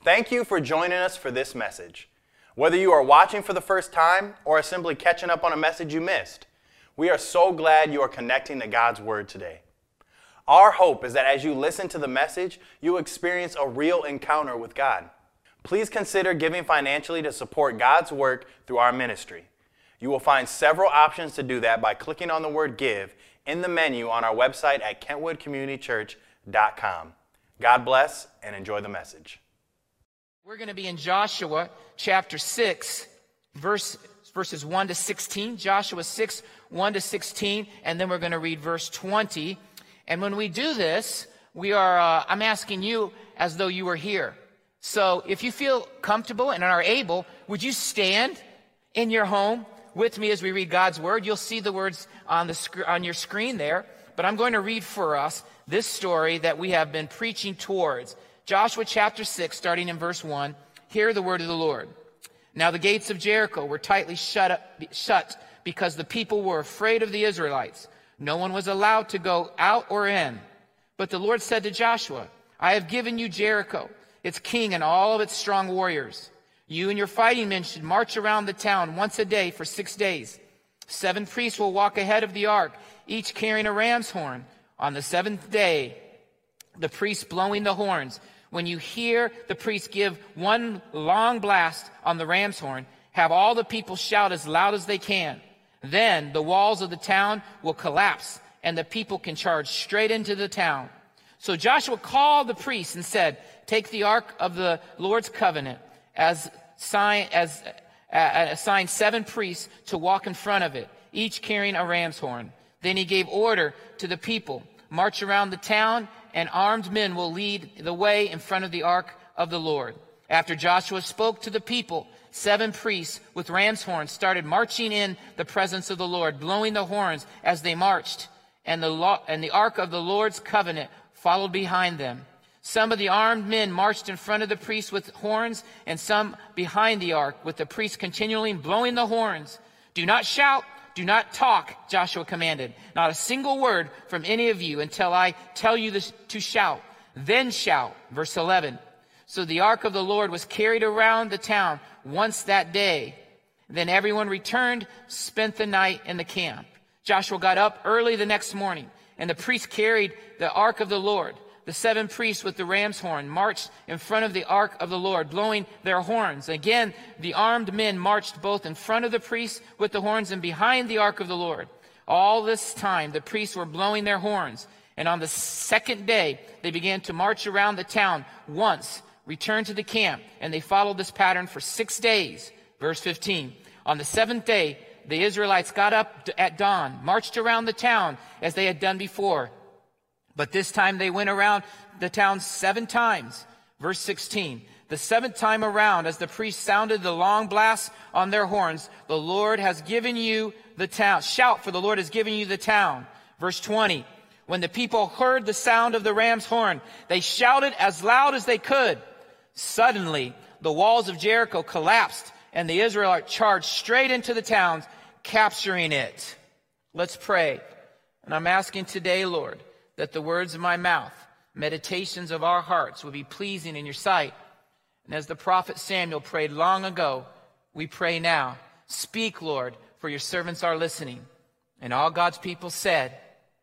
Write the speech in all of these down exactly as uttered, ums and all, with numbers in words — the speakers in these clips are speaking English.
Thank you for joining us for this message. Whether you are watching for the first time or are simply catching up on a message you missed, we are so glad you are connecting to God's Word today. Our hope is that as you listen to the message, you will experience a real encounter with God. Please consider giving financially to support God's work through our ministry. You will find several options to do that by clicking on the word give in the menu on our website at kentwood community church dot com. God bless and enjoy the message. We're going to be in Joshua chapter six, verse, verses one to sixteen. Joshua six, one to sixteen, and then we're going to read verse twenty. And when we do this, we are, uh, I'm asking you as though you were here. So if you feel comfortable and are able, would you stand in your home with me as we read God's Word? You'll see the words on the sc- on your screen there, but I'm going to read for us this story that we have been preaching towards. Joshua chapter six, starting in verse one, hear the word of the Lord. Now the gates of Jericho were tightly shut up, shut because the people were afraid of the Israelites. No one was allowed to go out or in. But the Lord said to Joshua, I have given you Jericho, its king and all of its strong warriors. You and your fighting men should march around the town once a day for six days. Seven priests will walk ahead of the ark, each carrying a ram's horn. On the seventh day, the priests blowing the horns. When you hear the priests give one long blast on the ram's horn, have all the people shout as loud as they can. Then the walls of the town will collapse, and the people can charge straight into the town. So Joshua called the priests and said, take the ark of the Lord's covenant, as sign, as uh, assigned seven priests to walk in front of it, each carrying a ram's horn. Then he gave order to the people, march around the town, and armed men will lead the way in front of the ark of the Lord. After Joshua spoke to the people, seven priests with ram's horns started marching in the presence of the Lord, blowing the horns as they marched, and the law, and the ark of the Lord's covenant followed behind them. Some of the armed men marched in front of the priests with horns, and some behind the ark, with the priests continually blowing the horns. Do not shout, do not talk, Joshua commanded. Not a single word from any of you until I tell you this, to shout. Then shout. Verse eleven. So the ark of the Lord was carried around the town once that day. Then everyone returned, spent the night in the camp. Joshua got up early the next morning, and the priests carried the ark of the Lord. The seven priests with the ram's horn marched in front of the ark of the Lord, blowing their horns. Again, the armed men marched both in front of the priests with the horns and behind the ark of the Lord. All this time, the priests were blowing their horns. And on the second day, they began to march around the town once, returned to the camp, and they followed this pattern for six days. Verse fifteen. On the seventh day, the Israelites got up at dawn, marched around the town as they had done before. But this time they went around the town seven times. Verse sixteen. The seventh time around, as the priests sounded the long blasts on their horns, the Lord has given you the town. Shout, for the Lord has given you the town. Verse twenty. When the people heard the sound of the ram's horn, they shouted as loud as they could. Suddenly, the walls of Jericho collapsed, and the Israelites charged straight into the town, capturing it. Let's pray. And I'm asking today, Lord, that the words of my mouth, meditations of our hearts will be pleasing in your sight. And as the prophet Samuel prayed long ago, we pray now. Speak, Lord, for your servants are listening. And all God's people said,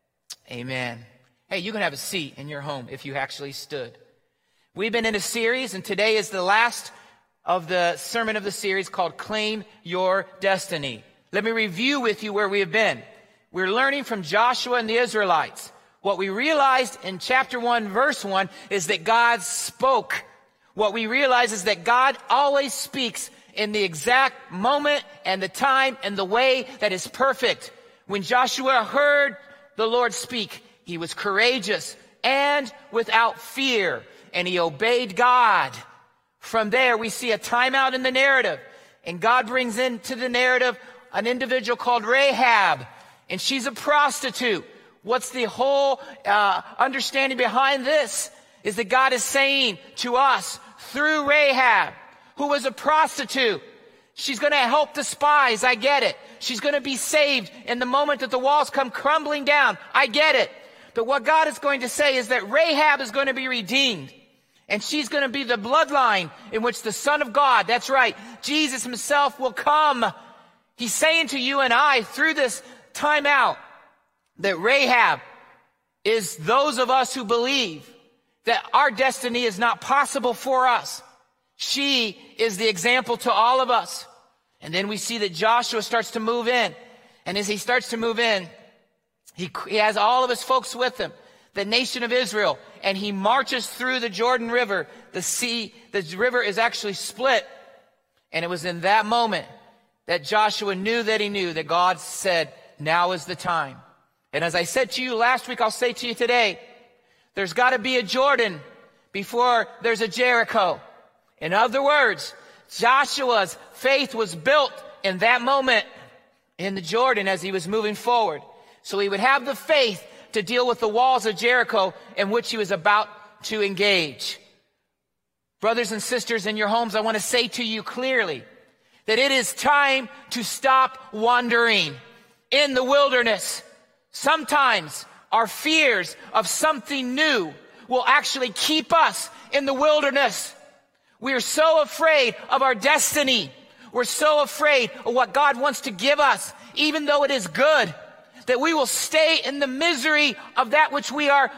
amen. Hey, you can have a seat in your home if you actually stood. We've been in a series, and today is the last of the sermon of the series called Claim Your Destiny. Let me review with you where we have been. We're learning from Joshua and the Israelites. What we realized in chapter one, verse one, is that God spoke. What we realize is that God always speaks in the exact moment and the time and the way that is perfect. When Joshua heard the Lord speak, he was courageous and without fear, and he obeyed God. From there, we see a timeout in the narrative, and God brings into the narrative an individual called Rahab, and she's a prostitute. What's the whole uh, understanding behind this? Is that God is saying to us through Rahab, who was a prostitute, she's going to help the spies. I get it. She's going to be saved in the moment that the walls come crumbling down. I get it. But what God is going to say is that Rahab is going to be redeemed. And she's going to be the bloodline in which the Son of God, that's right, Jesus himself will come. He's saying to you and I through this time out that Rahab is those of us who believe that our destiny is not possible for us. She is the example to all of us. And then we see that Joshua starts to move in. And as he starts to move in, he, he has all of his folks with him, the nation of Israel, and he marches through the Jordan River. The sea, the river is actually split. And it was in that moment that Joshua knew that he knew that God said, now is the time. And as I said to you last week, I'll say to you today, there's got to be a Jordan before there's a Jericho. In other words, Joshua's faith was built in that moment in the Jordan as he was moving forward. So he would have the faith to deal with the walls of Jericho in which he was about to engage. Brothers and sisters in your homes, I want to say to you clearly that it is time to stop wandering in the wilderness. Sometimes our fears of something new will actually keep us in the wilderness. We are so afraid of our destiny. We're so afraid of what God wants to give us, even though it is good, that we will stay in the misery of that which we are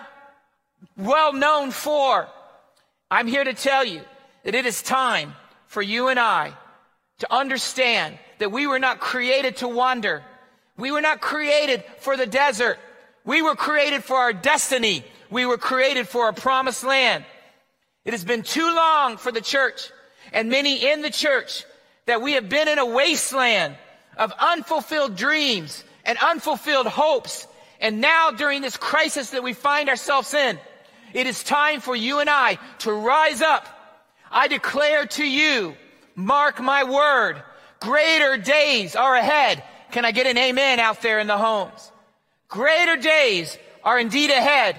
well known for. I'm here to tell you that it is time for you and I to understand that we were not created to wander. We were not created for the desert. We were created for our destiny. We were created for a promised land. It has been too long for the church and many in the church that we have been in a wasteland of unfulfilled dreams and unfulfilled hopes. And now during this crisis that we find ourselves in, it is time for you and I to rise up. I declare to you, mark my word, greater days are ahead. Can I get an amen out there in the homes? Greater days are indeed ahead.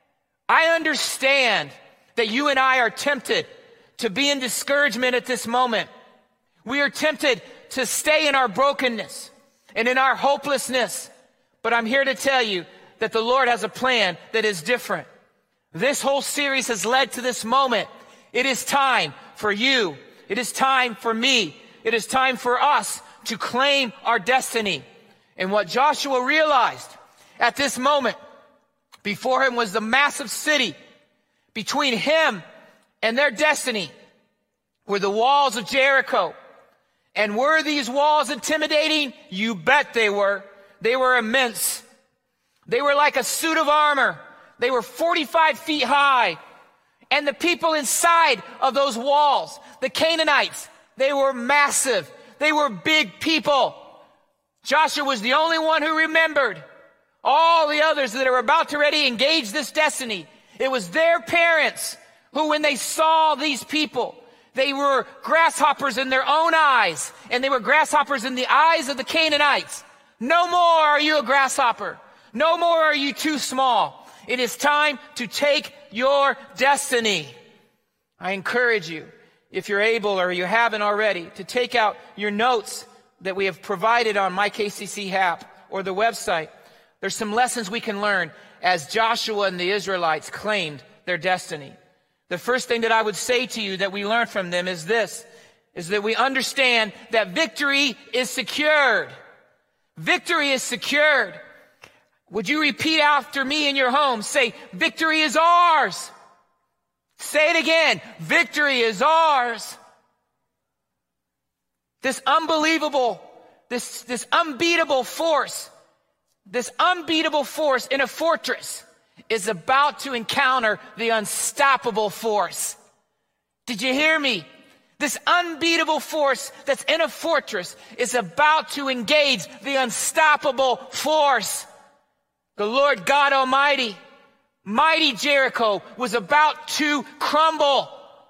I understand that you and I are tempted to be in discouragement at this moment. We are tempted to stay in our brokenness and in our hopelessness. But I'm here to tell you that the Lord has a plan that is different. This whole series has led to this moment. It is time for you. It is time for me. It is time for us to claim our destiny. And what Joshua realized at this moment, before him was the massive city. Between him and their destiny were the walls of Jericho. And were these walls intimidating? You bet they were. They were immense. They were like a suit of armor. They were forty-five feet high. And the people inside of those walls, the Canaanites, they were massive. They were big people. Joshua was the only one who remembered. All the others that are about to ready engage this destiny, it was their parents who, when they saw these people, they were grasshoppers in their own eyes, and they were grasshoppers in the eyes of the Canaanites. No more are you a grasshopper. No more are you too small. It is time to take your destiny. I encourage you, if you're able or you haven't already, to take out your notes that we have provided on My K C C app or the website. There's some lessons we can learn as Joshua and the Israelites claimed their destiny. The first thing that I would say to you that we learn from them is this, is that we understand that victory is secured. Victory is secured. Would you repeat after me in your home? Say, victory is ours. Say it again. Victory is ours. This unbelievable, this, this unbeatable force, this unbeatable force in a fortress is about to encounter the unstoppable force. Did you hear me? This unbeatable force that's in a fortress is about to engage the unstoppable force. The Lord God Almighty, mighty Jericho, was about to crumble.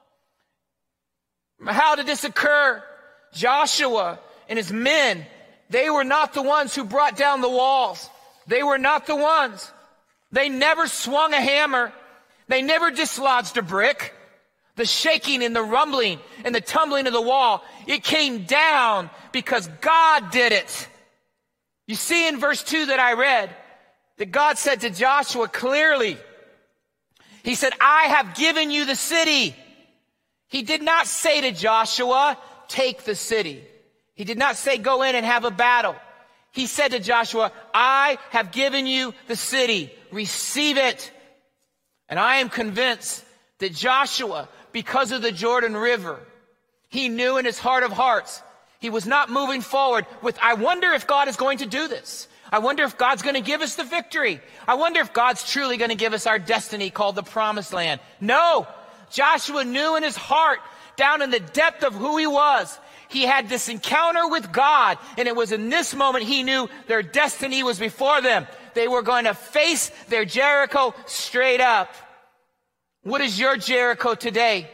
How did this occur? Joshua and his men, they were not the ones who brought down the walls. They were not the ones. They never swung a hammer. They never dislodged a brick. The shaking and the rumbling and the tumbling of the wall, it came down because God did it. You see in verse two that I read, that God said to Joshua clearly, He said, I have given you the city. He did not say to Joshua, take the city. He did not say, go in and have a battle. He said to Joshua, I have given you the city. Receive it. And I am convinced that Joshua, because of the Jordan River, he knew in his heart of hearts, he was not moving forward with, I wonder if God is going to do this. I wonder if God's going to give us the victory. I wonder if God's truly going to give us our destiny called the promised land. No, Joshua knew in his heart, down in the depth of who he was, he had this encounter with God, and it was in this moment he knew their destiny was before them. They were going to face their Jericho straight up. What is your Jericho today?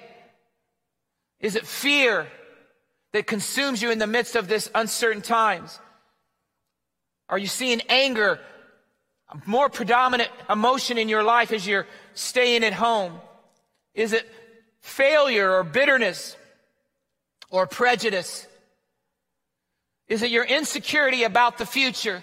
Is it fear that consumes you in the midst of this uncertain times? Are you seeing anger, a more predominant emotion in your life as you're staying at home? Is it failure or bitterness or prejudice? Is it your insecurity about the future?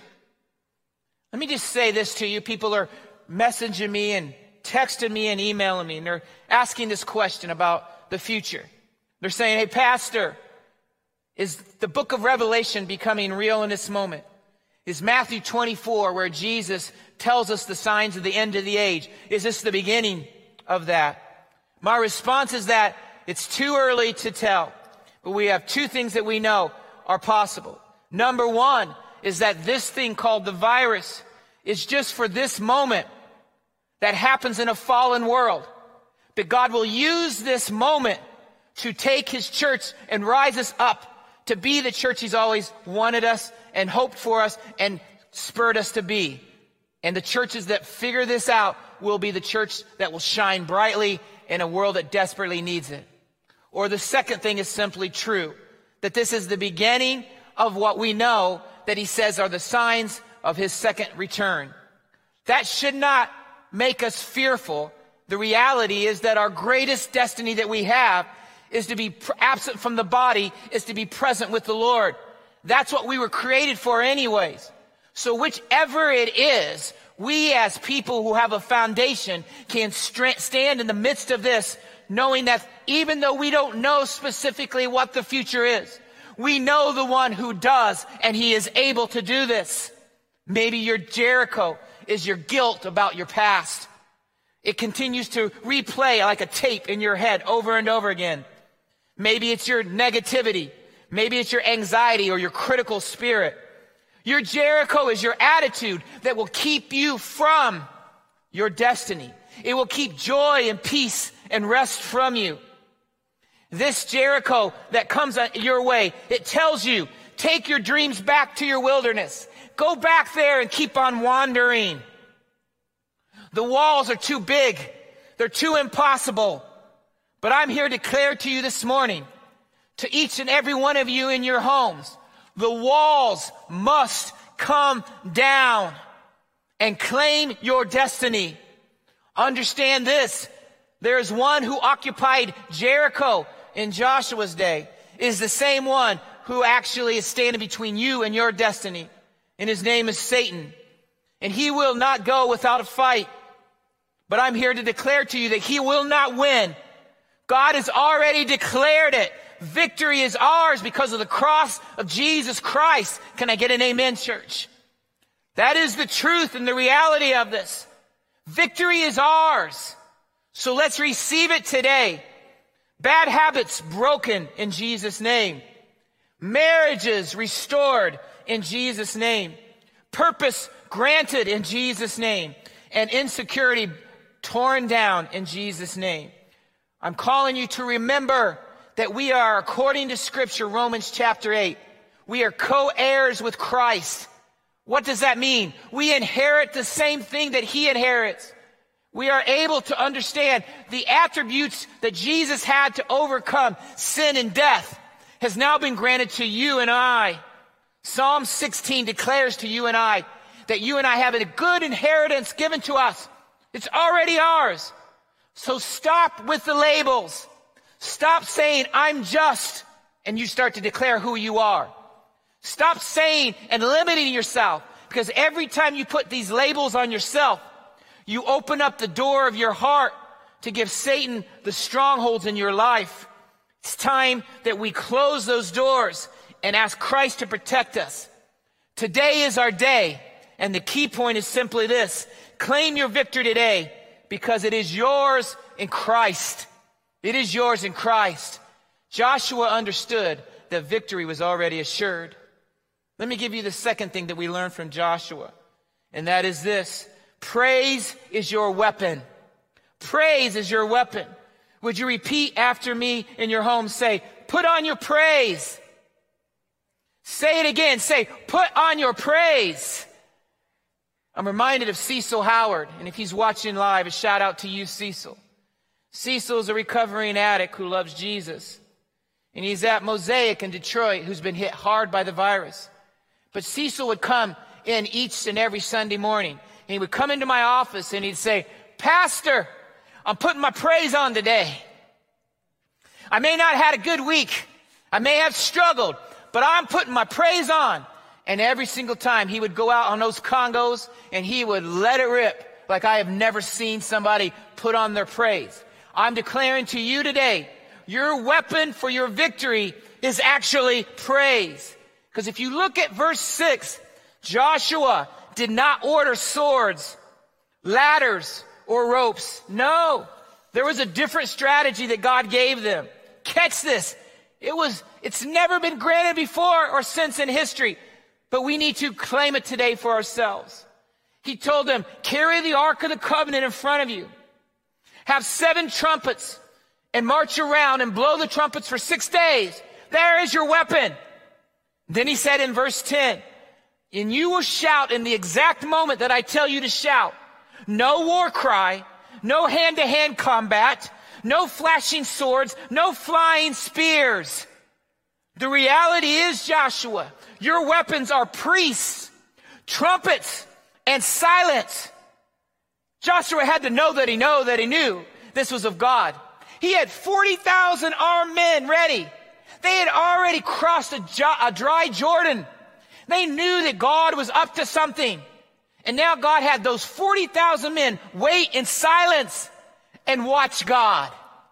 Let me just say this to you. People are messaging me and texting me and emailing me, and they're asking this question about the future. They're saying, hey, Pastor, is the book of Revelation becoming real in this moment? Is Matthew twenty-four, where Jesus tells us the signs of the end of the age, is this the beginning of that? My response is that it's too early to tell, but we have two things that we know are possible. Number one is that this thing called the virus is just for this moment that happens in a fallen world. But God will use this moment to take his church and rise us up to be the church he's always wanted us and hoped for us and spurred us to be. And the churches that figure this out will be the church that will shine brightly in a world that desperately needs it. Or the second thing is simply true, that this is the beginning of what we know that he says are the signs of his second return. That should not make us fearful. The reality is that our greatest destiny that we have is to be absent from the body, is to be present with the Lord. That's what we were created for anyways. So whichever it is, we as people who have a foundation can stand in the midst of this, knowing that even though we don't know specifically what the future is, we know the one who does, and he is able to do this. Maybe your Jericho is your guilt about your past. It continues to replay like a tape in your head over and over again. Maybe it's your negativity. Maybe it's your anxiety or your critical spirit. Your Jericho is your attitude that will keep you from your destiny. It will keep joy and peace and rest from you. This Jericho that comes your way, it tells you, take your dreams back to your wilderness. Go back there and keep on wandering. The walls are too big. They're too impossible. But I'm here to declare to you this morning, to each and every one of you in your homes, the walls must come down and claim your destiny. Understand this. There is one who occupied Jericho in Joshua's day, is the same one who actually is standing between you and your destiny. And his name is Satan. And he will not go without a fight. But I'm here to declare to you that he will not win. God has already declared it. Victory is ours because of the cross of Jesus Christ. Can I get an amen, church? That is the truth and the reality of this. Victory is ours. So let's receive it today. Bad habits broken in Jesus' name. Marriages restored in Jesus' name. Purpose granted in Jesus' name. And insecurity torn down in Jesus' name. I'm calling you to remember that we are, according to Scripture, Romans chapter eight, we are co-heirs with Christ. What does that mean? We inherit the same thing that he inherits. We are able to understand the attributes that Jesus had to overcome sin and death has now been granted to you and I. Psalm sixteen declares to you and I that you and I have a good inheritance given to us. It's already ours. So stop with the labels. Stop saying, I'm just, and you start to declare who you are. Stop saying and limiting yourself, because every time you put these labels on yourself, you open up the door of your heart to give Satan the strongholds in your life. It's time that we close those doors and ask Christ to protect us. Today is our day, and the key point is simply this: claim your victory today, because it is yours in Christ. It is yours in Christ. Joshua understood that victory was already assured. Let me give you the second thing that we learned from Joshua, and that is this: praise is your weapon. Praise is your weapon. Would you repeat after me in your home? Say, put on your praise. Say it again. Say, put on your praise. I'm reminded of Cecil Howard, and if he's watching live, a shout out to you, Cecil. Cecil is a recovering addict who loves Jesus, and he's at Mosaic in Detroit, who's been hit hard by the virus. But Cecil would come in each and every Sunday morning, and he would come into my office and he'd say, Pastor, I'm putting my praise on today. I may not have had a good week. I may have struggled, but I'm putting my praise on. And every single time he would go out on those congos and he would let it rip like I have never seen somebody put on their praise. I'm declaring to you today, your weapon for your victory is actually praise. Because if you look at verse six, Joshua did not order swords, ladders, or ropes. No, there was a different strategy that God gave them. Catch this. It was, it's never been granted before or since in history, but we need to claim it today for ourselves. He told them, carry the Ark of the Covenant in front of you. Have seven trumpets and march around and blow the trumpets for six days. There is your weapon. Then he said in verse ten, and you will shout in the exact moment that I tell you to shout. No war cry, no hand-to-hand combat, no flashing swords, no flying spears. The reality is, Joshua, your weapons are priests, trumpets, and silence. Joshua had to know that he know that he knew this was of God. He had forty thousand armed men ready. They had already crossed a, jo- a dry Jordan. They knew that God was up to something. And now God had those forty thousand men wait in silence and watch God.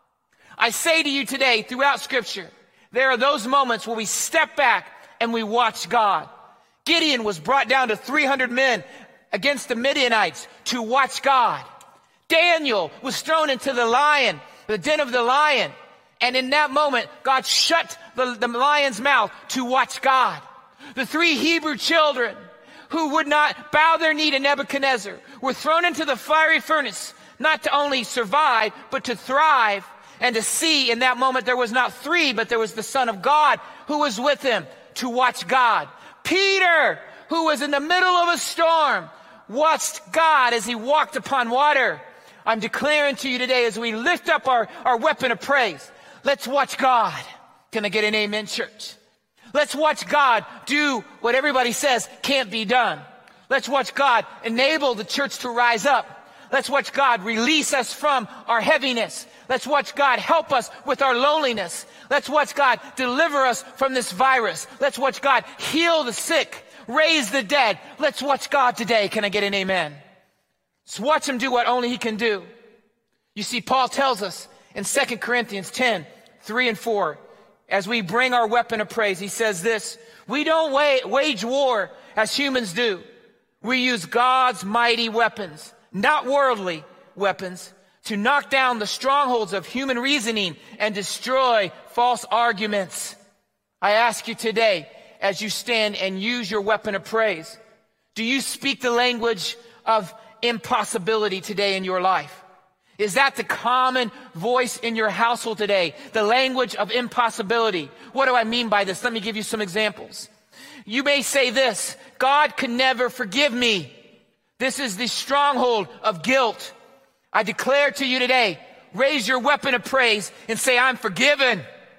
I say to you today, throughout Scripture, there are those moments where we step back and we watch God. Gideon was brought down to three hundred men against the Midianites to watch God. Daniel was thrown into the lion, the den of the lion. And in that moment, God shut the, the lion's mouth to watch God. The three Hebrew children who would not bow their knee to Nebuchadnezzar were thrown into the fiery furnace, not to only survive, but to thrive and to see. In that moment, there was not three, but there was the Son of God who was with him to watch God. Peter, who was in the middle of a storm, watched God as he walked upon water. I'm declaring to you today, as we lift up our, our weapon of praise, let's watch God. Can I get an amen, church? Let's watch God do what everybody says can't be done. Let's watch God enable the church to rise up. Let's watch God release us from our heaviness. Let's watch God help us with our loneliness. Let's watch God deliver us from this virus. Let's watch God heal the sick, raise the dead. Let's watch God today. Can I get an amen? Let's watch him do what only he can do. You see, Paul tells us in Second Corinthians ten, three and four, as we bring our weapon of praise, he says this: we don't wa- wage war as humans do. We use God's mighty weapons, not worldly weapons, to knock down the strongholds of human reasoning and destroy false arguments. I ask you today, as you stand and use your weapon of praise, do you speak the language of impossibility today in your life? Is that the common voice in your household today? The language of impossibility. What do I mean by this? Let me give you some examples. You may say this: God could never forgive me. This is the stronghold of guilt. I declare to you today, raise your weapon of praise and say, I'm forgiven.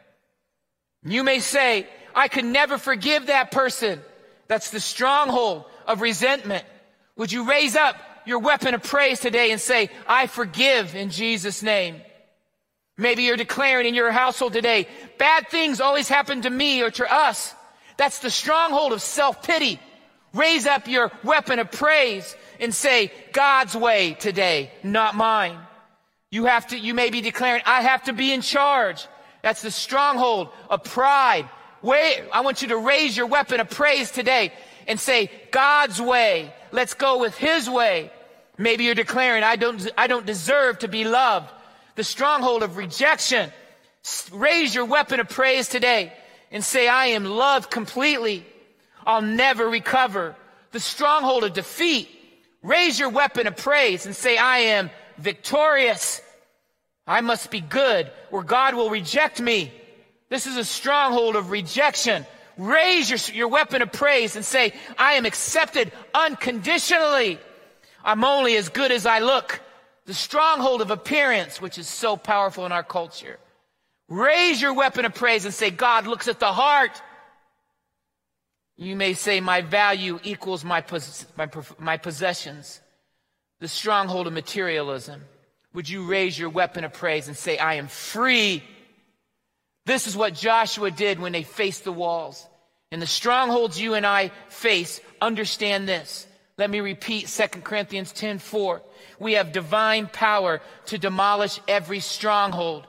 You may say, I could never forgive that person. That's the stronghold of resentment. Would you raise up your weapon of praise today and say, I forgive in Jesus' name? Maybe you're declaring in your household today, bad things always happen to me or to us. That's the stronghold of self-pity. Raise up your weapon of praise and say, God's way today, not mine. You have to, you may be declaring, I have to be in charge. That's the stronghold of pride. Wait, I want you to raise your weapon of praise today and say, God's way. Let's go with his way. Maybe you're declaring, I don't, I don't deserve to be loved. The stronghold of rejection. Raise your weapon of praise today and say, I am loved completely. I'll never recover. The stronghold of defeat. Raise your weapon of praise and say, I am victorious. I must be good, or God will reject me. This is a stronghold of rejection. Raise your, your weapon of praise and say, I am accepted unconditionally. I'm only as good as I look. The stronghold of appearance, which is so powerful in our culture. Raise your weapon of praise and say, God looks at the heart. You may say, my value equals my, my, my possessions. The stronghold of materialism. Would you raise your weapon of praise and say, I am free? This is what Joshua did when they faced the walls. And the strongholds you and I face, understand this. Let me repeat Second Corinthians ten four. We have divine power to demolish every stronghold.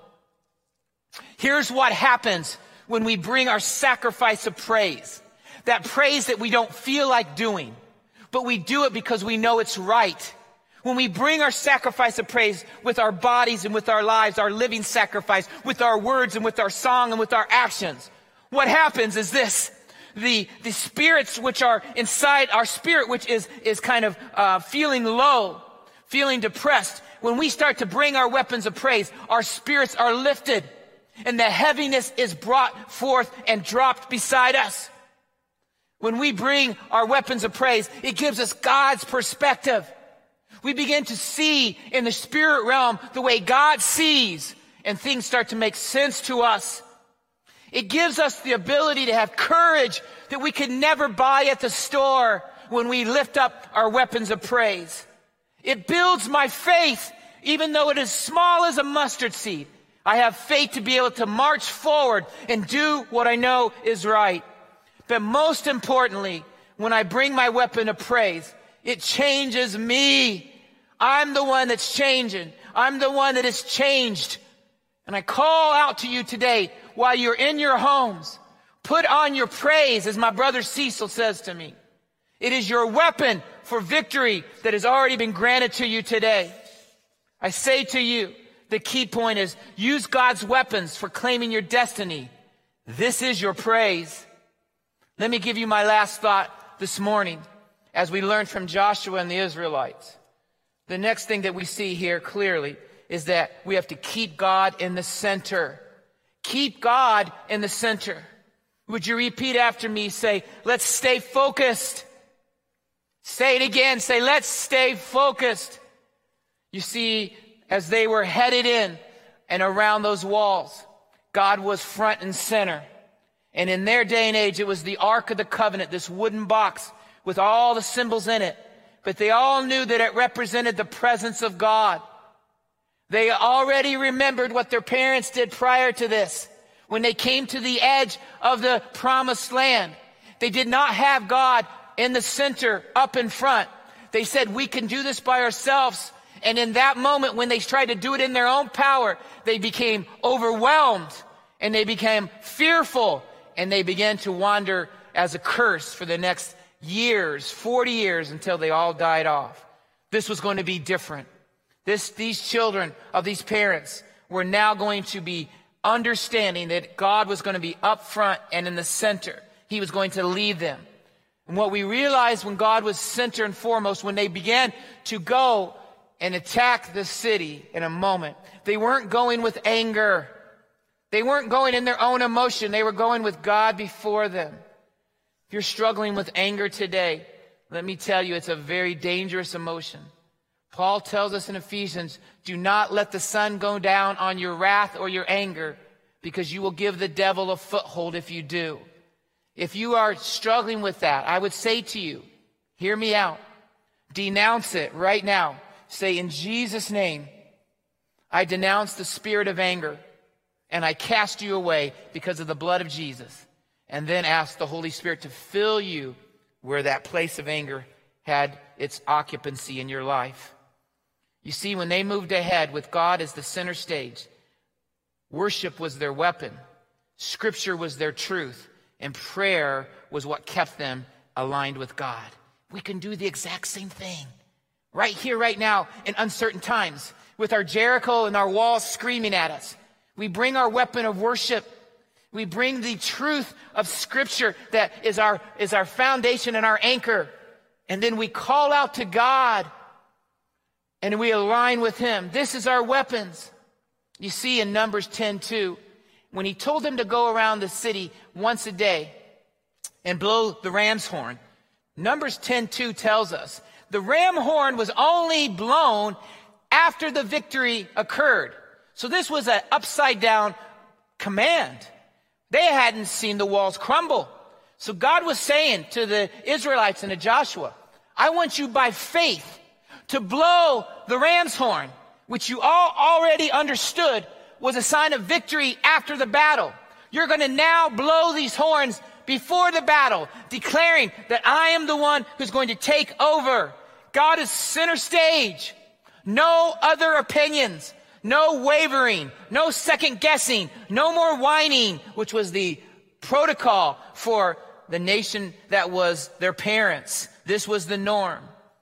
Here's what happens when we bring our sacrifice of praise. That praise that we don't feel like doing, but we do it because we know it's right. When we bring our sacrifice of praise with our bodies and with our lives, our living sacrifice, with our words and with our song and with our actions, what happens is this. The, the spirits which are inside our spirit, which is, is kind of uh, feeling low, feeling depressed, when we start to bring our weapons of praise, our spirits are lifted and the heaviness is brought forth and dropped beside us. When we bring our weapons of praise, it gives us God's perspective. We begin to see in the spirit realm the way God sees, and things start to make sense to us. It gives us the ability to have courage that we could never buy at the store when we lift up our weapons of praise. It builds my faith, even though it is small as a mustard seed. I have faith to be able to march forward and do what I know is right. But most importantly, when I bring my weapon of praise, it changes me. I'm the one that's changing. I'm the one that is changed. And I call out to you today, while you're in your homes, put on your praise, as my brother Cecil says to me. It is your weapon for victory that has already been granted to you today. I say to you, the key point is use God's weapons for claiming your destiny. This is your praise. Let me give you my last thought this morning as we learned from Joshua and the Israelites. The next thing that we see here clearly is that we have to keep God in the center. Keep God in the center. Would you repeat after me? Say, let's stay focused. Say it again. Say, let's stay focused. You see, as they were headed in and around those walls, God was front and center. And in their day and age, it was the Ark of the Covenant, this wooden box with all the symbols in it. But they all knew that it represented the presence of God. They already remembered what their parents did prior to this. When they came to the edge of the promised land, they did not have God in the center, up in front. They said, we can do this by ourselves. And in that moment, when they tried to do it in their own power, they became overwhelmed and they became fearful. And they began to wander as a curse for the next years, forty years, until they all died off. This was going to be different. This, these children of these parents were now going to be understanding that God was going to be up front and in the center. He was going to lead them. And what we realized when God was center and foremost, when they began to go and attack the city in a moment, they weren't going with anger. They weren't going in their own emotion. They were going with God before them. If you're struggling with anger today, let me tell you, it's a very dangerous emotion. Paul tells us in Ephesians, do not let the sun go down on your wrath or your anger, because you will give the devil a foothold if you do. If you are struggling with that, I would say to you, hear me out. Denounce it right now. Say, in Jesus' name, I denounce the spirit of anger. And I cast you away because of the blood of Jesus. And then ask the Holy Spirit to fill you where that place of anger had its occupancy in your life. You see, when they moved ahead with God as the center stage, worship was their weapon, Scripture was their truth, and prayer was what kept them aligned with God. We can do the exact same thing right here, right now, in uncertain times, with our Jericho and our walls screaming at us. We bring our weapon of worship. We bring the truth of Scripture that is our, is our foundation and our anchor. And then we call out to God and we align with Him. This is our weapons. You see in Numbers ten two, when He told them to go around the city once a day and blow the ram's horn, Numbers ten two tells us the ram horn was only blown after the victory occurred. So this was an upside down command. They hadn't seen the walls crumble. So God was saying to the Israelites and to Joshua, I want you by faith to blow the ram's horn, which you all already understood was a sign of victory after the battle. You're going to now blow these horns before the battle, declaring that I am the one who's going to take over. God is center stage. No other opinions, no wavering, no second guessing, no more whining, which was the protocol for the nation that was their parents. This was the norm.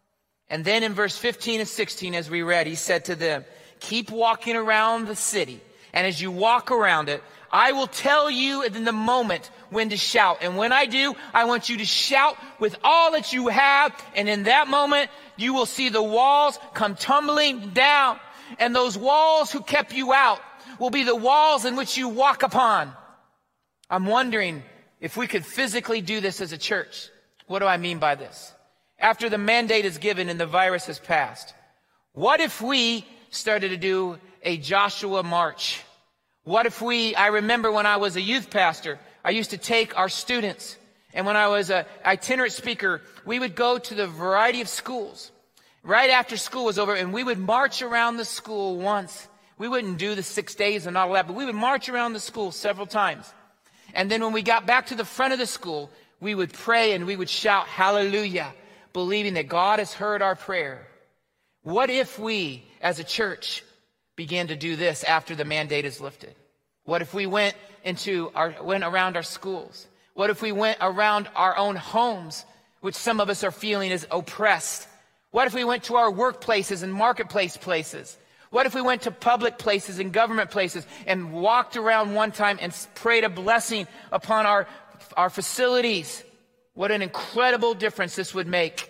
And then in verse fifteen and sixteen, as we read, He said to them, keep walking around the city. And as you walk around it, I will tell you in the moment when to shout. And when I do, I want you to shout with all that you have. And in that moment, you will see the walls come tumbling down. And those walls who kept you out will be the walls in which you walk upon. I'm wondering if we could physically do this as a church. What do I mean by this? After the mandate is given and the virus has passed, what if we started to do a Joshua march? What if we, I remember when I was a youth pastor, I used to take our students, and when I was an itinerant speaker, we would go to the variety of schools right after school was over, and we would march around the school once. We wouldn't do the six days and all that, but we would march around the school several times. And then when we got back to the front of the school, we would pray and we would shout hallelujah, believing that God has heard our prayer. What if we, as a church, began to do this after the mandate is lifted? What if we went into our, went around our schools? What if we went around our own homes, which some of us are feeling is oppressed? What if we went to our workplaces and marketplace places? What if we went to public places and government places and walked around one time and prayed a blessing upon our, our facilities? What an incredible difference this would make.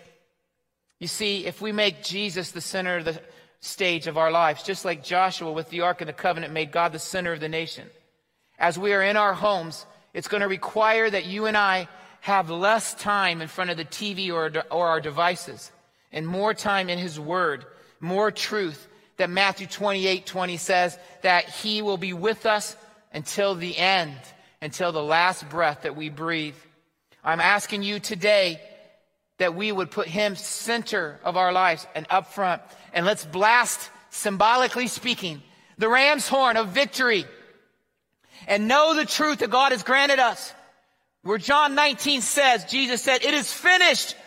You see, if we make Jesus the center of the stage of our lives, just like Joshua with the Ark of the Covenant made God the center of the nation, as we are in our homes, it's going to require that you and I have less time in front of the T V or, or our devices and more time in His Word, more truth. That Matthew twenty-eight twenty says that He will be with us until the end, until the last breath that we breathe. I'm asking you today that we would put Him center of our lives and up front. And let's blast, symbolically speaking, the ram's horn of victory. And know the truth that God has granted us. Where John nineteen says, Jesus said, it is finished.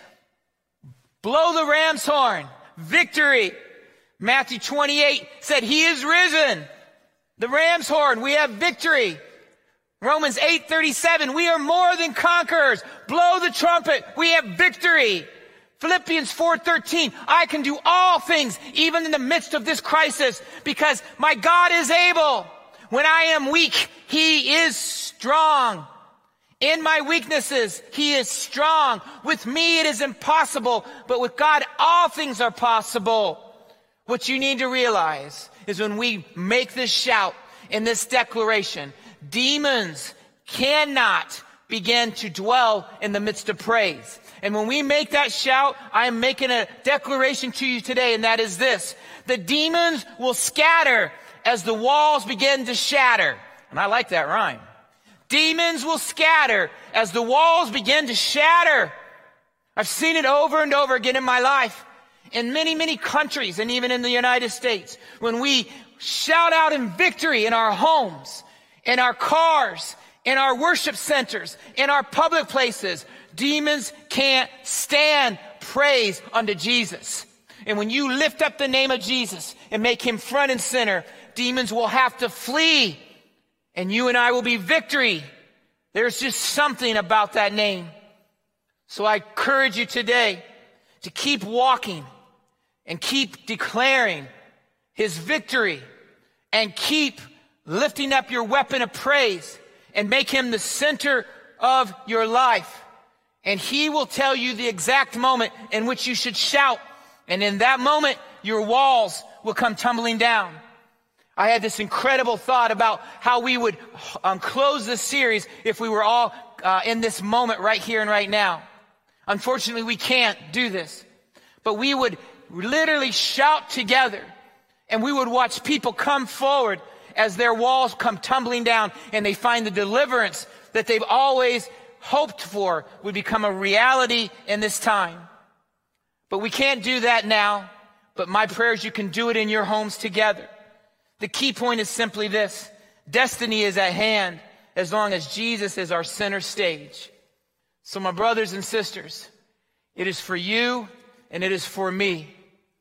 Blow the ram's horn. Victory. Matthew twenty-eight said, He is risen. The ram's horn, we have victory. Romans eight thirty-seven, we are more than conquerors. Blow the trumpet, we have victory. Philippians four thirteen, I can do all things, even in the midst of this crisis, because my God is able. When I am weak, He is strong. In my weaknesses, He is strong. With me, it is impossible, but with God, all things are possible. What you need to realize is when we make this shout in this declaration, demons cannot begin to dwell in the midst of praise. And when we make that shout, I am making a declaration to you today, and that is this. The demons will scatter as the walls begin to shatter. And I like that rhyme. Demons will scatter as the walls begin to shatter. I've seen it over and over again in my life. In many, many countries, and even in the United States, when we shout out in victory in our homes, in our cars, in our worship centers, in our public places, demons can't stand praise unto Jesus. And when you lift up the name of Jesus and make him front and center, demons will have to flee. And you and I will be victory. There's just something about that name. So I encourage you today to keep walking and keep declaring his victory and keep lifting up your weapon of praise and make him the center of your life. And he will tell you the exact moment in which you should shout. And in that moment, your walls will come tumbling down. I had this incredible thought about how we would um, close this series if we were all uh, in this moment right here and right now. Unfortunately, we can't do this. But we would literally shout together, and we would watch people come forward as their walls come tumbling down, and they find the deliverance that they've always hoped for would become a reality in this time. But we can't do that now. But my prayer is you can do it in your homes together. The key point is simply this: destiny is at hand as long as Jesus is our center stage. So my brothers and sisters, it is for you and it is for me.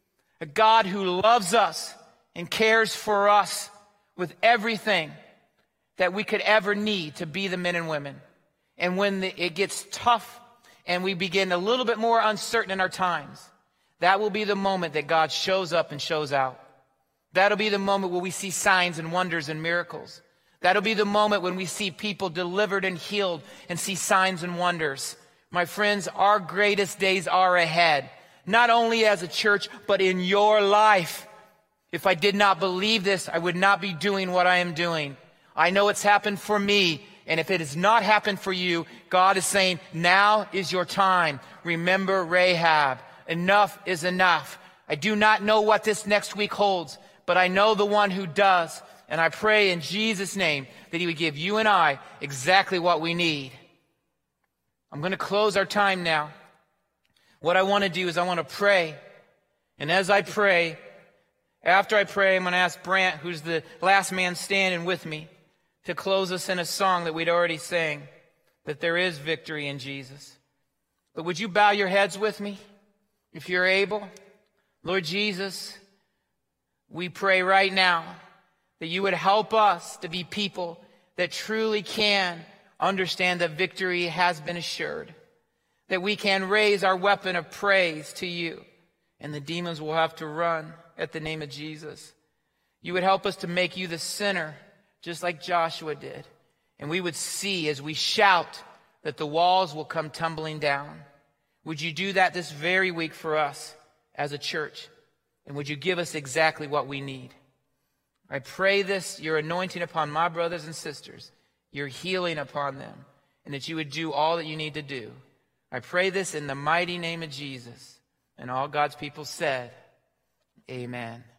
A God who loves us and cares for us with everything that we could ever need to be the men and women. And when the, it gets tough and we begin a little bit more uncertain in our times, that will be the moment that God shows up and shows out. That'll be the moment where we see signs and wonders and miracles. That'll be the moment when we see people delivered and healed and see signs and wonders. My friends, our greatest days are ahead, not only as a church, but in your life. If I did not believe this, I would not be doing what I am doing. I know it's happened for me, and if it has not happened for you, God is saying, now is your time. Remember Rahab. Enough is enough. I do not know what this next week holds, but I know the one who does. And I pray in Jesus' name that he would give you and I exactly what we need. I'm going to close our time now. What I want to do is I want to pray. And as I pray, after I pray, I'm going to ask Brant, who's the last man standing with me, to close us in a song that we'd already sang, that there is victory in Jesus. But would you bow your heads with me, if you're able? Lord Jesus, we pray right now that you would help us to be people that truly can understand that victory has been assured, that we can raise our weapon of praise to you, and the demons will have to run at the name of Jesus. You would help us to make you the center, just like Joshua did, and we would see as we shout that the walls will come tumbling down. Would you do that this very week for us as a church? And would you give us exactly what we need? I pray this, your anointing upon my brothers and sisters, your healing upon them, and that you would do all that you need to do. I pray this in the mighty name of Jesus. And all God's people said, amen.